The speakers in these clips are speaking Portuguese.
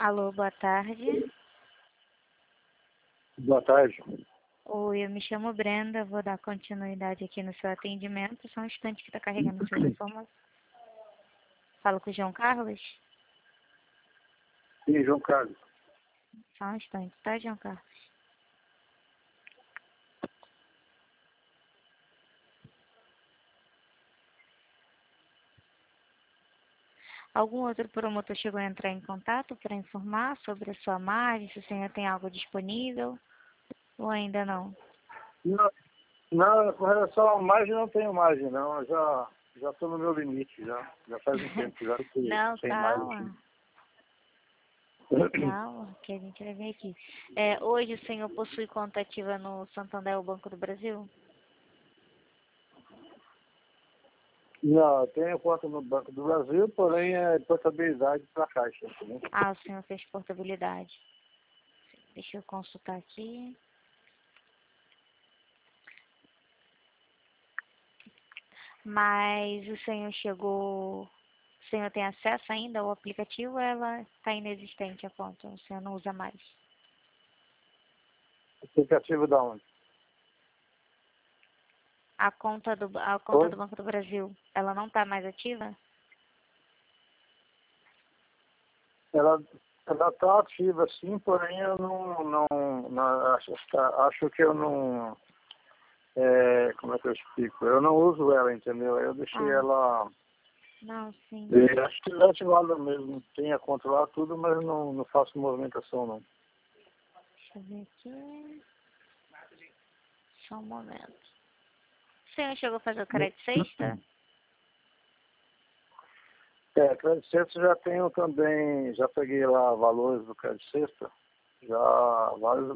Alô, boa tarde. Boa tarde. Oi, eu me chamo Brenda, vou dar continuidade aqui no seu atendimento. Só um instante que está carregando suas informações. Falo com o João Carlos? Sim, João Carlos. Só um instante, tá, João Carlos? Algum outro promotor chegou a entrar em contato para informar sobre a sua margem, se o senhor tem algo disponível ou ainda não? Não, com relação à margem, não tenho margem, não. Eu já estou no meu limite, já faz um tempo já que Não, sem calma. margem. Calma, que a gente vai ver aqui. Hoje o senhor possui conta ativa no Santander ou Banco do Brasil? Não, eu tenho conta no Banco do Brasil, porém é portabilidade para a Caixa. Né? Ah, o senhor fez portabilidade. Deixa eu consultar aqui. Mas o senhor chegou... O senhor tem acesso ainda ao aplicativo ou ela está inexistente a conta? O senhor não usa mais? Aplicativo da onde? A conta do Oi? Banco do Brasil, ela não está mais ativa? Ela está ativa sim, porém eu acho que eu não, como é que eu explico? Eu não uso ela, entendeu? Eu deixei ela, Não, sim. acho que desativada mesmo, tenho a controlar tudo, mas não faço movimentação não. Deixa eu ver aqui. Só um momento. O senhor chegou a fazer o crédito sexta? Crédito sexta já tenho também, já peguei lá valores do crédito sexta, já vários,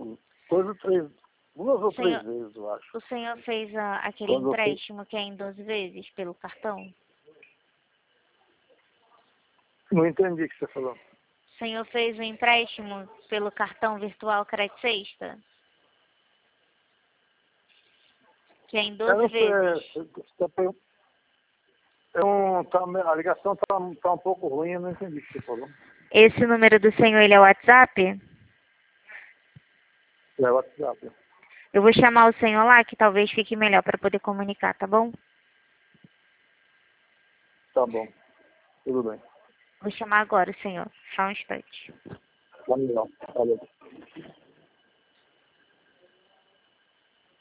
duas ou três vezes, eu acho. O senhor fez aquele Quando eu empréstimo que é em 12 vezes pelo cartão? não entendi o que você falou. O senhor fez o empréstimo pelo cartão virtual Crédito Sexta? Que é em 12 vezes? A ligação tá um pouco ruim, eu não entendi o que você falou. Esse número do senhor, ele é o WhatsApp? É o WhatsApp. Eu vou chamar o senhor lá, que talvez fique melhor para poder comunicar, tá bom? Tá bom, tudo bem. Vou chamar agora o senhor. Só um instante. Vamos lá, valeu.